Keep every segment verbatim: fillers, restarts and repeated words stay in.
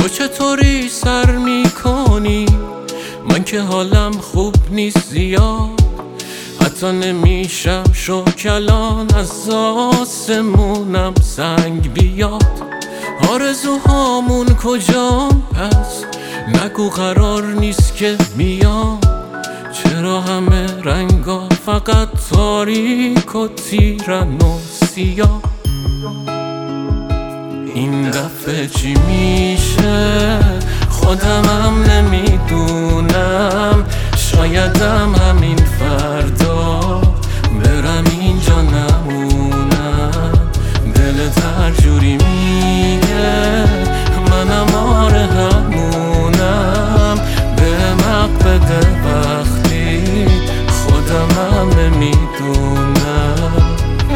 تو چطوری سر میکنی؟ من که حالم خوب نیست زیاد، حتی نمیشم شوکلان از آسمونم سنگ بیاد. آرزوهامون کجان پس؟ نگو قرار نیست که میام. چرا همه رنگا فقط تاریک و تیرن و سیاه؟ این دفعه چی میشه خودمم نمیدونم. شایدم همین فردا برم اینجا نمونم. دلت هر جوری میگه منم آره همونم. به مق بده وقتی خودمم نمیدونم.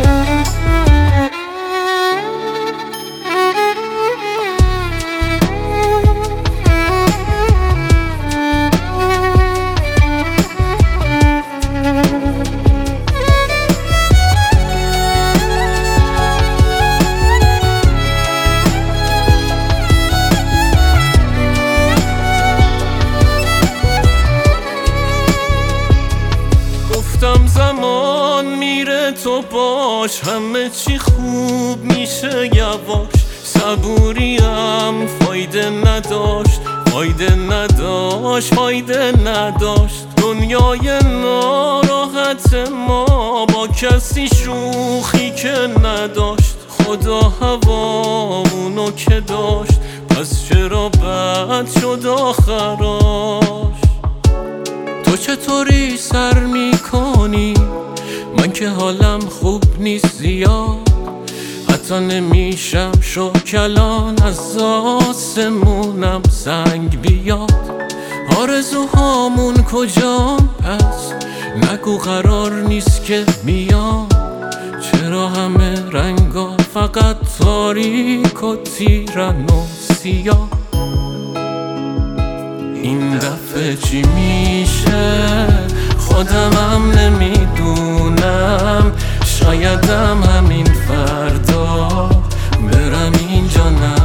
زمان میره تو باش، همه چی خوب میشه یواش. صبوریم فایده نداشت، فایده نداشت، فایده نداشت. دنیای ناراحت ما با کسی شوخی که نداشت. خدا هوامونو که داشت، پس چرا بد شد آخراش؟ تو چطوری سر میکنی؟ من که حالم خوب نیست زیاد، حتی نمیشم شوکلان از آسمونم سنگ بیاد. آرزوهامون کجان پس؟ نگو قرار نیست که میام. چرا همه رنگا فقط تاریک و تیرن و سیاه؟ این دفعه چی میشه خودمم نمیدونم. شایدم همین فردا برم اینجا نه